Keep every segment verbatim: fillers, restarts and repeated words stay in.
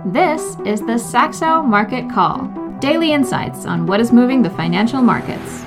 This is the Saxo Market Call, daily insights on what is moving the financial markets.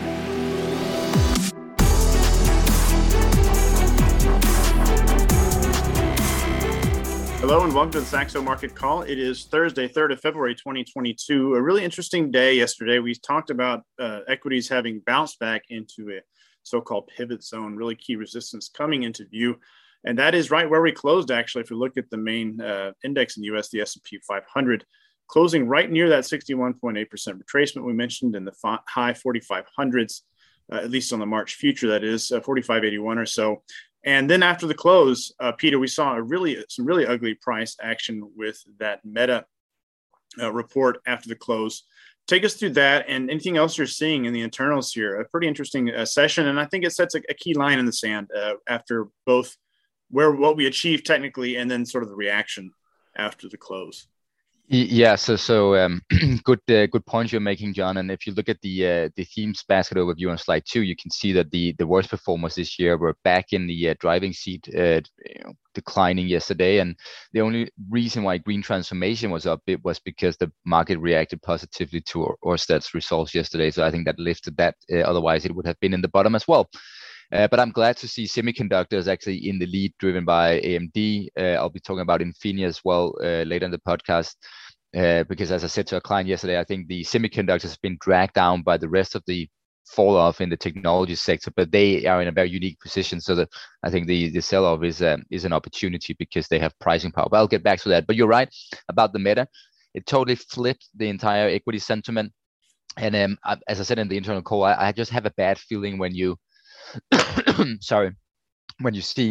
Hello and welcome to the Saxo Market Call. It is Thursday, third of February, twenty twenty-two. A really interesting day yesterday. We talked about uh, equities having bounced back into a so-called pivot zone, really key resistance coming into view. And that is right where we closed, actually. If we look at the main uh, index in the U S, the S and P five hundred, closing right near that sixty-one point eight percent retracement we mentioned in the fi- high forty-five hundreds, uh, at least on the March future, that is, uh, forty-five eighty-one or so. And then after the close, uh, Peter, we saw a really some really ugly price action with that Meta uh, report after the close. Take us through that and anything else you're seeing in the internals here. A pretty interesting uh, session, and I think it sets a, a key line in the sand uh, after both where what we achieved technically and then sort of the reaction after the close. Yeah, so so um, good uh, good point you're making, John. And if you look at the uh, the themes basket overview on slide two, you can see that the the worst performers this year were back in the uh, driving seat, uh, you know, declining yesterday. And the only reason why green transformation was up it was because the market reacted positively to Ørsted's results yesterday. So I think that lifted that. Uh, otherwise, it would have been in the bottom as well. Uh, but I'm glad to see semiconductors actually in the lead, driven by A M D. Uh, I'll be talking about Infineon as well uh, later in the podcast, uh, because as I said to a client yesterday, I think the semiconductors have been dragged down by the rest of the fall off in the technology sector, but they are in a very unique position. So that I think the, the sell off is um, is an opportunity because they have pricing power. But I'll get back to that. But you're right about the Meta. It totally flipped the entire equity sentiment. And um, I, as I said in the internal call, I, I just have a bad feeling when you sorry, when you see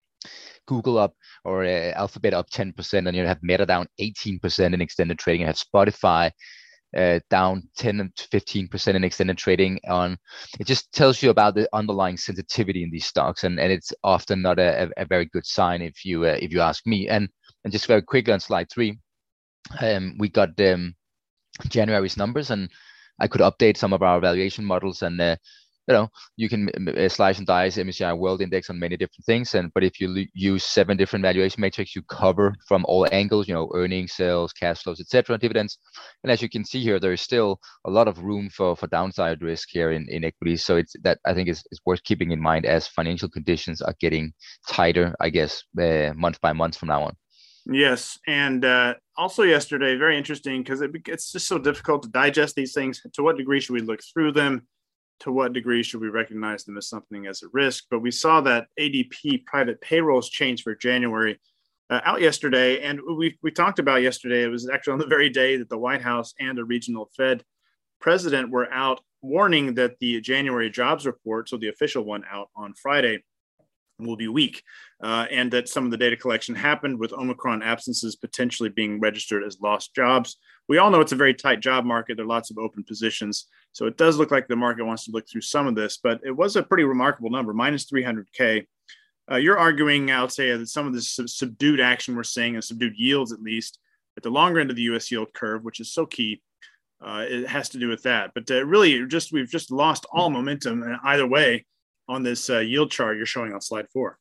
Google up or uh, Alphabet up ten percent and you have Meta down eighteen percent in extended trading, you have Spotify uh, down ten to fifteen percent in extended trading on, it just tells you about the underlying sensitivity in these stocks. And, and it's often not a, a very good sign if you, uh, if you ask me. And, and just very quickly on slide three, um, we got um, January's numbers, and I could update some of our valuation models, and uh, you know, you can uh, slice and dice M S C I World Index on many different things. And but if you l- use seven different valuation metrics, you cover from all angles, you know, earnings, sales, cash flows, et cetera, dividends. And as you can see here, there is still a lot of room for, for downside risk here in, in equities. So it's that I think is, is worth keeping in mind as financial conditions are getting tighter, I guess, uh, month by month from now on. Yes. And uh, also yesterday, very interesting because it, it's just so difficult to digest these things. To what degree should we look through them? To what degree should we recognize them as something as a risk? But we saw that A D P private payrolls change for January uh, out yesterday. And we we talked about yesterday, it was actually on the very day that the White House and the regional Fed president were out warning that the January jobs report, so the official one out on Friday, will be weak, uh, and that some of the data collection happened with Omicron absences potentially being registered as lost jobs. We all know it's a very tight job market. There are lots of open positions. So it does look like the market wants to look through some of this, but it was a pretty remarkable number, minus three hundred K. Uh, you're arguing, I would say, that some of this sub- subdued action we're seeing, and subdued yields at least, at the longer end of the U S yield curve, which is so key, uh, it has to do with that. But uh, really, just we've just lost all momentum either way on this uh, yield chart you're showing on slide four.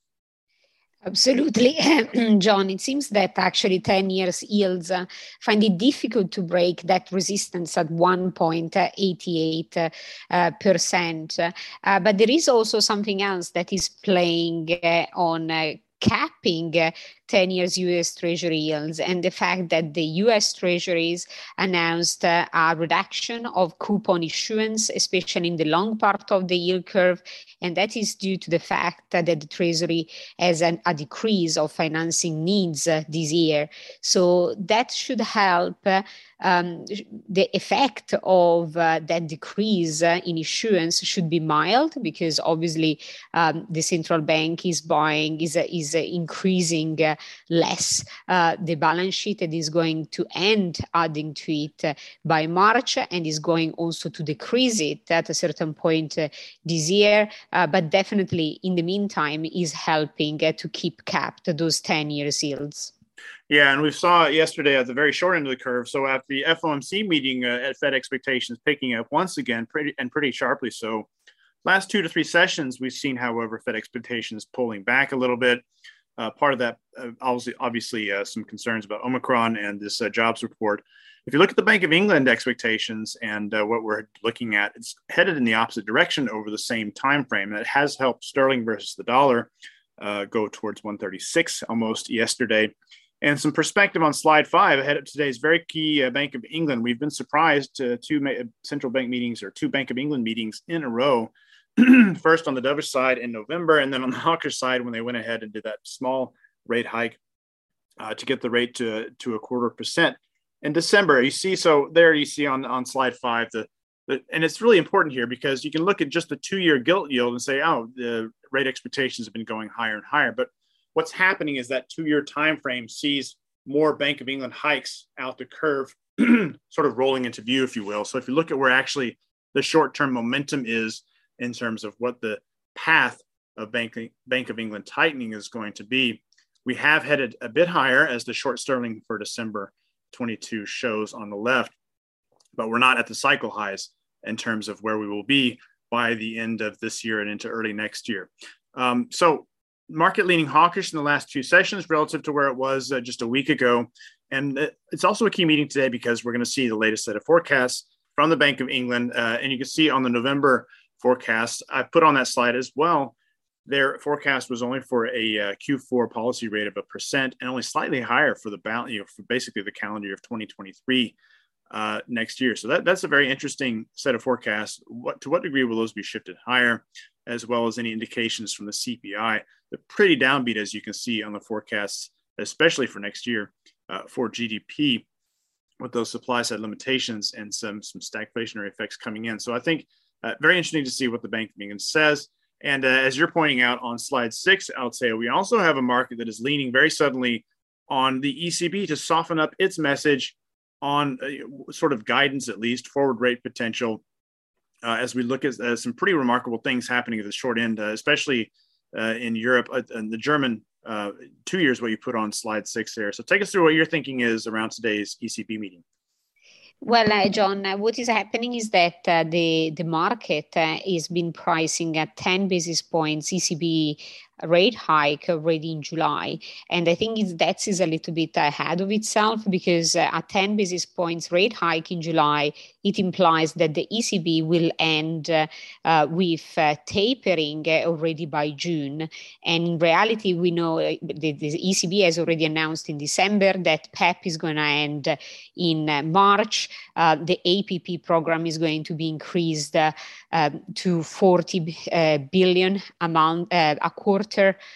Absolutely, John. It seems that actually ten years yields uh, find it difficult to break that resistance at one point eight eight percent. Uh, uh, but there is also something else that is playing uh, on uh, capping uh, ten years U S Treasury yields, and the fact that the U S Treasuries announced uh, a reduction of coupon issuance, especially in the long part of the yield curve. And that is due to the fact that the Treasury has an, a decrease of financing needs uh, this year. So that should help uh, um, the effect of uh, that decrease uh, in issuance should be mild, because obviously um, the central bank is buying, is, uh, is uh, increasing uh, less uh, the balance sheet, and is going to end adding to it uh, by March, and is going also to decrease it at a certain point uh, this year. Uh, but definitely in the meantime is helping uh, to keep capped those ten years yields. Yeah, and we saw it yesterday at the very short end of the curve. So after the F O M C meeting, uh, at Fed expectations picking up once again, pretty and pretty sharply. So last two to three sessions, we've seen, however, Fed expectations pulling back a little bit. Uh, part of that, uh, obviously, obviously uh, some concerns about Omicron and this uh, jobs report. If you look at the Bank of England expectations and uh, what we're looking at, it's headed in the opposite direction over the same time frame. And it has helped sterling versus the dollar uh, go towards one thirty-six almost yesterday. And some perspective on slide five ahead of today's very key uh, Bank of England. We've been surprised uh, two ma- central bank meetings or two Bank of England meetings in a row. First on the dovish side in November, and then on the hawkish side when they went ahead and did that small rate hike uh, to get the rate to, to a quarter percent in December. You see, so there you see on, on slide five, the, the and it's really important here because you can look at just the two-year gilt yield and say, oh, the rate expectations have been going higher and higher. But what's happening is that two-year time frame sees more Bank of England hikes out the curve, sort of rolling into view, if you will. So if you look at where actually the short-term momentum is in terms of what the path of Bank, Bank of England tightening is going to be, we have headed a bit higher as the short sterling for December twenty-two shows on the left, but we're not at the cycle highs in terms of where we will be by the end of this year and into early next year. Um, so market leaning hawkish in the last two sessions relative to where it was uh, just a week ago. And it's also a key meeting today because we're going to see the latest set of forecasts from the Bank of England. Uh, and you can see on the November forecast, I put on that slide as well, their forecast was only for a uh, Q four policy rate of a percent and only slightly higher for the balance, you know, for basically the calendar year of twenty twenty-three uh, next year. So that, that's a very interesting set of forecasts. What, to what degree will those be shifted higher, as well as any indications from the C P I? They're pretty downbeat, as you can see on the forecasts, especially for next year uh, for G D P, with those supply side limitations and some, some stagflationary effects coming in. So I think Uh, very interesting to see what the Bank of England says. And uh, as you're pointing out on slide six, Althea, we also have a market that is leaning very suddenly on the E C B to soften up its message on uh, sort of guidance, at least forward rate potential, uh, as we look at uh, some pretty remarkable things happening at the short end, uh, especially uh, in Europe uh, and the German uh, two years, what you put on slide six there. So take us through what your thinking is around today's E C B meeting. Well, uh, John, uh, what is happening is that uh, the the market uh, is been pricing at ten basis points E C B rate hike already in July. And I think it's, that is a little bit ahead of itself because uh, a ten basis points rate hike in July, it implies that the E C B will end uh, uh, with uh, tapering uh, already by June. And in reality, we know uh, the, the E C B has already announced in December that P E P is going to end in uh, March. Uh, the A P P program is going to be increased uh, uh, to forty uh, billion amount uh, a quarter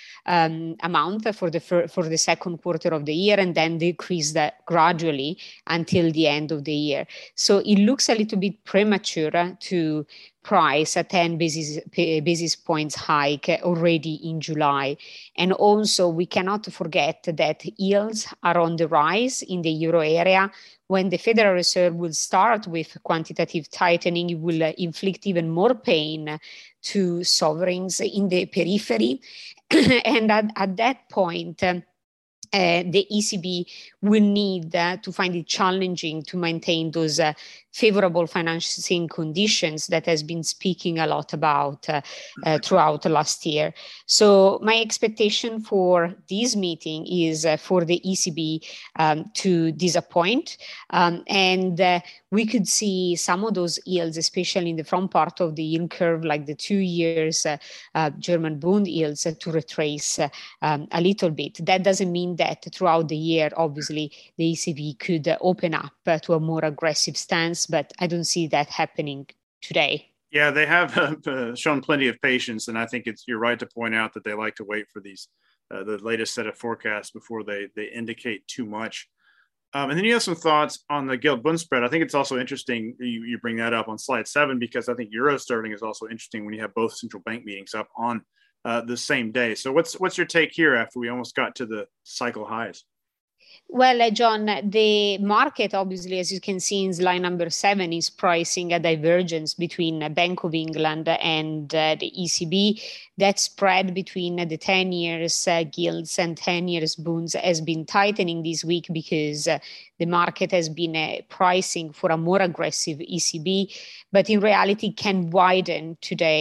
um, amount for the fir- for the second quarter of the year, and then decrease that gradually until the end of the year. So it looks a little bit premature to price a ten basis, basis points hike already in July. And also we cannot forget that yields are on the rise in the euro area. When the Federal Reserve will start with quantitative tightening, it will uh, inflict even more pain to sovereigns in the periphery. And at, at that point, um, Uh, the E C B will need uh, to find it challenging to maintain those uh, favorable financing conditions that has been speaking a lot about uh, uh, throughout last year. So my expectation for this meeting is uh, for the E C B um, to disappoint, um, and uh, we could see some of those yields, especially in the front part of the yield curve, like the two years uh, uh, German bond yields, uh, to retrace uh, um, a little bit. That doesn't mean that throughout the year, obviously, the E C B could uh, open up uh, to a more aggressive stance, but I don't see that happening today. Yeah, they have uh, shown plenty of patience, and I think it's you're right to point out that they like to wait for these uh, the latest set of forecasts before they they indicate too much. Um, and then you have some thoughts on the gilt bund spread. I think it's also interesting you, you bring that up on slide seven, because I think euro sterling is also interesting when you have both central bank meetings up on uh, the same day. So what's what's your take here after we almost got to the cycle highs? Well, uh, John, the market, obviously, as you can see in slide number seven, is pricing a divergence between uh, Bank of England and uh, the E C B. That spread between uh, the ten years uh, gilts and ten years bonds has been tightening this week because uh, the market has been uh, pricing for a more aggressive E C B, but in reality can widen today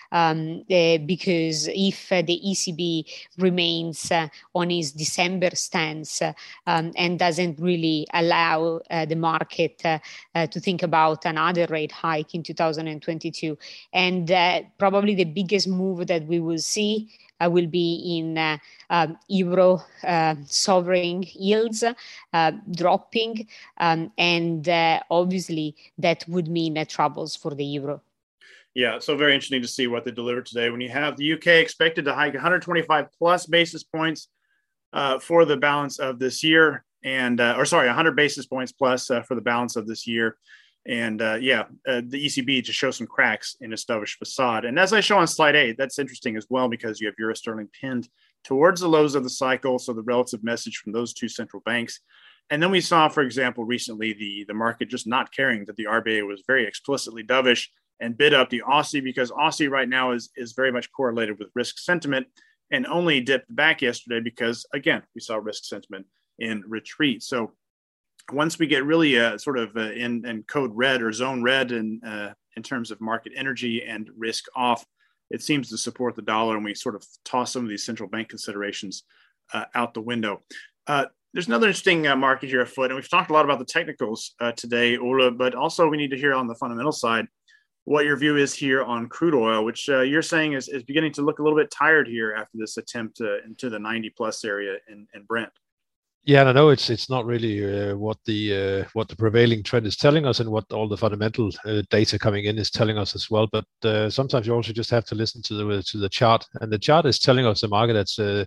um, uh, because if uh, the E C B remains uh, on its December stance uh, um, and doesn't really allow uh, the market uh, uh, to think about another rate hike in two thousand twenty-two. And uh, probably the biggest move that we will see uh, will be in uh, um, euro uh, sovereign yields uh, dropping, um, and uh, obviously that would mean uh, troubles for the euro. Yeah, so very interesting to see what they deliver today. When you have the U K expected to hike one hundred twenty-five plus basis points uh, for the balance of this year, and uh, or sorry, one hundred basis points plus uh, for the balance of this year. And uh, yeah, uh, the E C B to show some cracks in its dovish facade. And as I show on slide eight, that's interesting as well because you have euro sterling pinned towards the lows of the cycle. So the relative message from those two central banks. And then we saw, for example, recently the, the market just not caring that the R B A was very explicitly dovish and bid up the Aussie because Aussie right now is, is very much correlated with risk sentiment and only dipped back yesterday because, again, we saw risk sentiment in retreat. So once we get really uh, sort of uh, in, in code red or zone red in, uh, in terms of market energy and risk off, it seems to support the dollar, and we sort of toss some of these central bank considerations uh, out the window. Uh, there's another interesting uh, market here afoot, and we've talked a lot about the technicals uh, today, Ola, but also we need to hear on the fundamental side what your view is here on crude oil, which uh, you're saying is, is beginning to look a little bit tired here after this attempt uh, into the ninety plus area in, in Brent. Yeah, and I know it's it's not really uh, what the uh, what the prevailing trend is telling us, and what all the fundamental uh, data coming in is telling us as well. But uh, sometimes you also just have to listen to the to the chart, and the chart is telling us a market that's uh,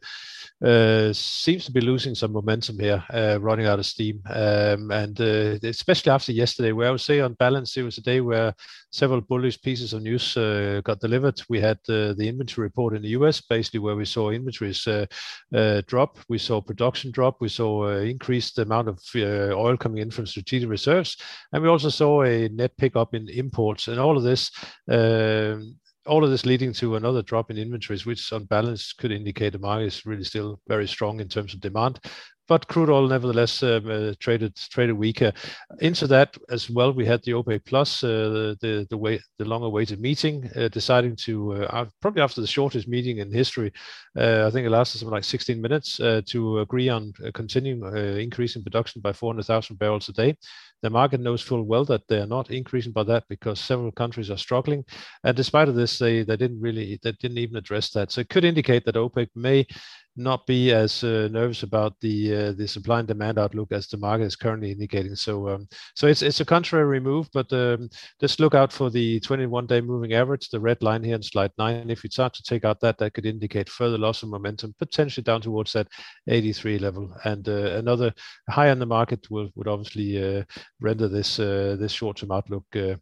uh, seems to be losing some momentum here, uh, running out of steam, um, and uh, especially after yesterday, where I would say on balance it was a day where several bullish pieces of news uh, got delivered. We had uh, the inventory report in the U S, basically where we saw inventories uh, uh, drop, we saw production drop, we saw Uh, increased amount of uh, oil coming in from strategic reserves, and we also saw a net pickup in imports, and all of this uh, all of this leading to another drop in inventories, which on balance could indicate the market is really still very strong in terms of demand. But crude oil nevertheless um, uh, traded traded weaker. Into that as well, we had the OPEC Plus, uh, the the way the long-awaited meeting, uh, deciding to uh, probably after the shortest meeting in history. Uh, I think it lasted something like sixteen minutes uh, to agree on uh, continuing uh, increasing production by four hundred thousand barrels a day. The market knows full well that they are not increasing by that because several countries are struggling, and despite of this, they they didn't really they didn't even address that. So it could indicate that OPEC may not be as uh, nervous about the uh, the supply and demand outlook as the market is currently indicating. So um, so it's it's a contrary move, but um, just look out for the twenty-one day moving average, the red line here in slide nine. If you start to take out that, that could indicate further loss of momentum, potentially down towards that eighty-three level. And uh, another high on the market will would obviously uh, render this uh, this short-term outlook uh,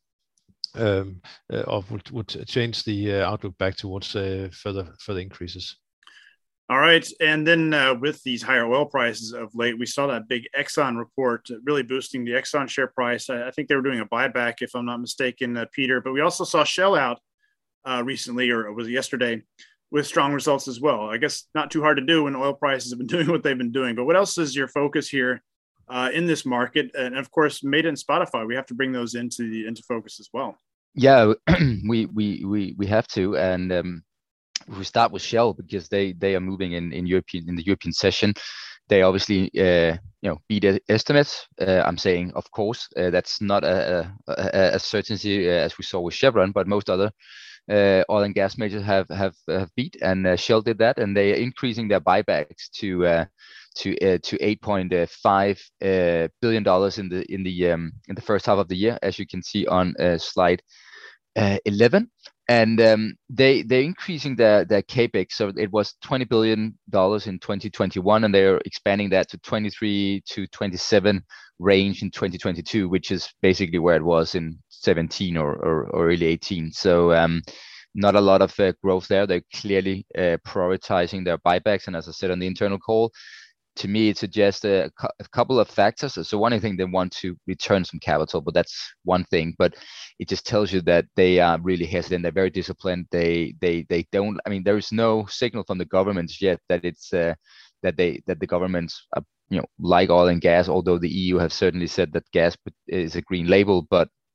um, uh, of would, would change the uh, outlook back towards uh, further further increases. All right. And then uh, with these higher oil prices of late, we saw that big Exxon report really boosting the Exxon share price. I, I think they were doing a buyback, if I'm not mistaken, uh, Peter. But we also saw Shell out uh, recently, or was it yesterday, with strong results as well. I guess not too hard to do when oil prices have been doing what they've been doing. But what else is your focus here uh, in this market? And of course, Meta and Spotify, we have to bring those into the, into focus as well. Yeah, we we we we have to. And um we start with Shell because they they are moving in in European in the European session. They obviously uh, you know beat estimates. Uh, I'm saying, of course, uh, that's not a, a, a certainty uh, as we saw with Chevron, but most other uh, oil and gas majors have have, have beat, and uh, Shell did that, and they are increasing their buybacks to uh, to uh, to eight point five uh, billion dollars in the in the um, in the first half of the year, as you can see on uh, slide uh, eleven. And um, they they're increasing their their capex. So it was twenty billion dollars in twenty twenty-one, and they're expanding that to twenty-three to twenty-seven range in twenty twenty-two, which is basically where it was in seventeen or or, or early eighteen. So um, not a lot of uh, growth there. They're clearly uh, prioritizing their buybacks, and as I said on the internal call, to me, it suggests a, a couple of factors. So one, I think they want to return some capital, but that's one thing. But it just tells you that they are really hesitant. They're very disciplined. They they they don't. I mean, there is no signal from the governments yet that it's uh, that they that the governments are, you know, like oil and gas. Although the E U have certainly said that gas is a green label, but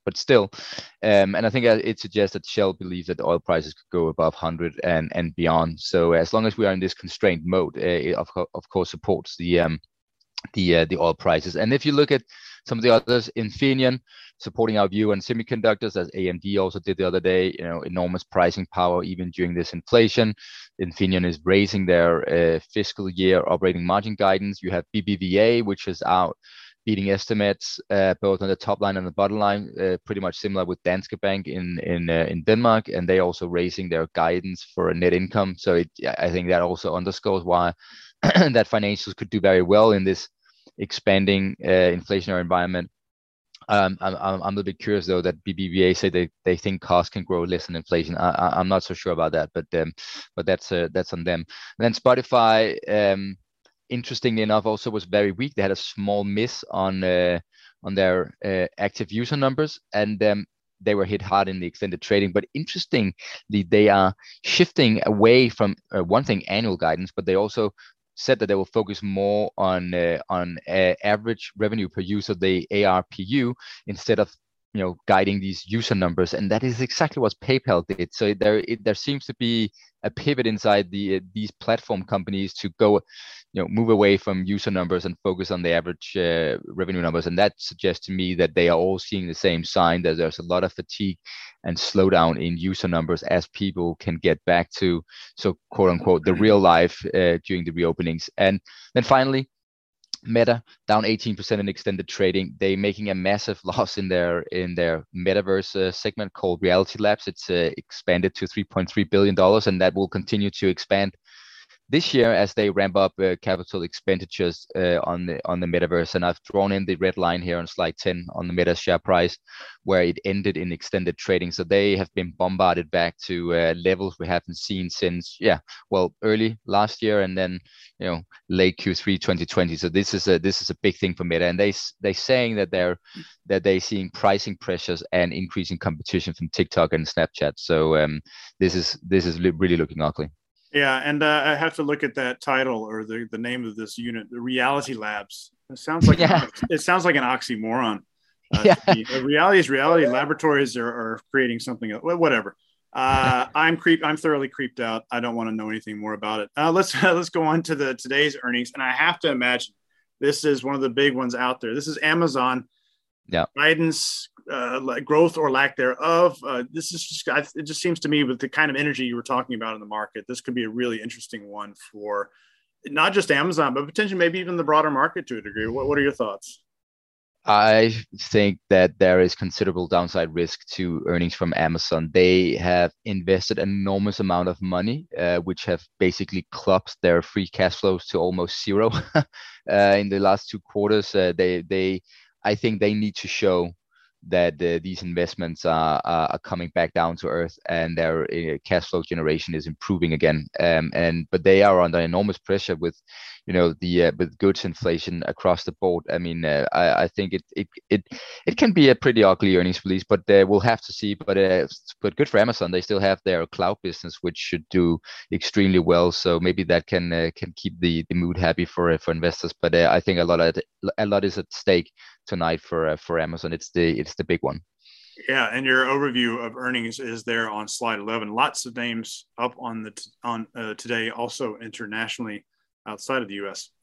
but still, um, and I think it suggests that Shell believes that oil prices could go above one hundred and and beyond. So as long as we are in this constrained mode, uh, it of, of course supports the um, the uh, the oil prices. And if you look at some of the others, Infineon supporting our view on semiconductors, as A M D also did the other day, you know, enormous pricing power even during this inflation. Infineon is raising their uh, fiscal year operating margin guidance. You have B B V A, which is out beating estimates uh, both on the top line and the bottom line, uh, pretty much similar with Danske Bank in in uh, in Denmark, and they also raising their guidance for a net income. So it, I think that also underscores why that financials could do very well in this expanding uh, inflationary environment. Um, I'm, I'm I'm a bit curious though that B B V A say they, they think costs can grow less than inflation. I, I I'm not so sure about that, but um, but that's uh, that's on them. And then Spotify, um, interestingly enough, also was very weak. They had a small miss on uh, on their uh, active user numbers, and um, they were hit hard in the extended trading. But interestingly, they are shifting away from uh, one thing, annual guidance, but they also said that they will focus more on uh, on uh, average revenue per user, the A R P U, instead of you know guiding these user numbers, and that is exactly what PayPal did. So there it, there seems to be a pivot inside the uh, these platform companies to go, you know, move away from user numbers and focus on the average uh, revenue numbers, and that suggests to me that they are all seeing the same sign, that there's a lot of fatigue and slowdown in user numbers as people can get back to, so quote unquote, the real life uh, during the reopenings. And then finally, Meta down eighteen percent in extended trading. They making a massive loss in their in their metaverse uh, segment called Reality Labs. It's uh, expanded to three point three billion dollars, and that will continue to expand this year as they ramp up uh, capital expenditures uh, on the on the metaverse. And I've drawn in the red line here on slide ten on the Meta share price, where it ended in extended trading. So they have been bombarded back to uh, levels we haven't seen since, yeah, well, early last year, and then you know late Q three twenty twenty. So this is a this is a big thing for Meta, and they they saying that they're that they're seeing pricing pressures and increasing competition from TikTok and Snapchat. So um, this is this is really looking ugly. Yeah, and uh, I have to look at that title or the, the name of this unit, the Reality Labs. It sounds like yeah. it sounds like an oxymoron. Uh, yeah. the, reality is reality. Laboratories are, are creating something else. Whatever. Uh, I'm creep. I'm thoroughly creeped out. I don't want to know anything more about it. Uh, let's uh, let's go on to the today's earnings, and I have to imagine this is one of the big ones out there. This is Amazon. Yeah. Guidance, uh, growth or lack thereof. Uh, this is just, it just seems to me with the kind of energy you were talking about in the market, this could be a really interesting one for not just Amazon, but potentially maybe even the broader market to a degree. What, what are your thoughts? I think that there is considerable downside risk to earnings from Amazon. They have invested an enormous amount of money, uh, which have basically clubbed their free cash flows to almost zero uh, in the last two quarters. Uh, they they I think they need to show that uh, these investments are, are coming back down to earth and their uh, cash flow generation is improving again. Um, and but they are under enormous pressure with, you know, the uh, with goods inflation across the board. I mean, uh, I, I think it it it it can be a pretty ugly earnings release, but uh, we'll have to see. But uh, but good for Amazon. They still have their cloud business, which should do extremely well. So maybe that can uh, can keep the, the mood happy for uh, for investors. But uh, I think a lot of a lot is at stake tonight for uh, for Amazon. It's the it's the big one. Yeah, and your overview of earnings is there on slide eleven. Lots of names up on the t- on uh, today, also internationally outside of the U S.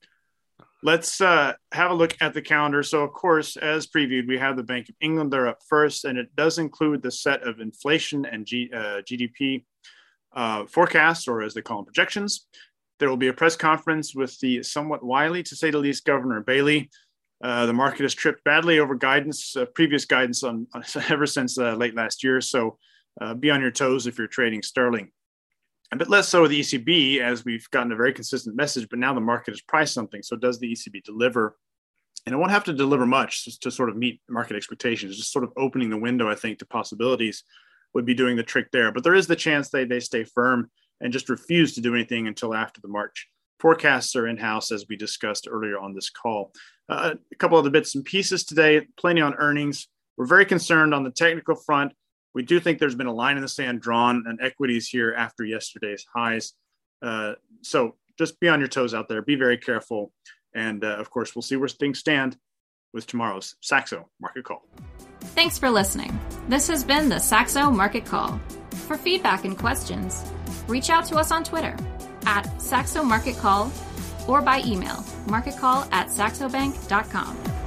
Let's uh, have a look at the calendar. So, of course, as previewed, we have the Bank of England. They're up first, and it does include the set of inflation and G, uh, G D P uh, forecasts, or as they call them, projections. There will be a press conference with the somewhat wily, to say the least, Governor Bailey. Uh, the market has tripped badly over guidance, uh, previous guidance on, on ever since uh, late last year. So uh, be on your toes if you're trading sterling. A bit less so with the E C B, as we've gotten a very consistent message, but now the market has priced something. So does the E C B deliver? And it won't have to deliver much just to sort of meet market expectations. Just sort of opening the window, I think, to possibilities would be doing the trick there. But there is the chance they, they stay firm and just refuse to do anything until after the March. Forecasts are in-house, as we discussed earlier on this call. Uh, a couple of the bits and pieces today, plenty on earnings. We're very concerned on the technical front. We do think there's been a line in the sand drawn on equities here after yesterday's highs. Uh, so just be on your toes out there. Be very careful. And, uh, of course, we'll see where things stand with tomorrow's Saxo Market Call. Thanks for listening. This has been the Saxo Market Call. For feedback and questions, reach out to us on Twitter at Saxo Market Call or by email marketcall at saxobank dot com.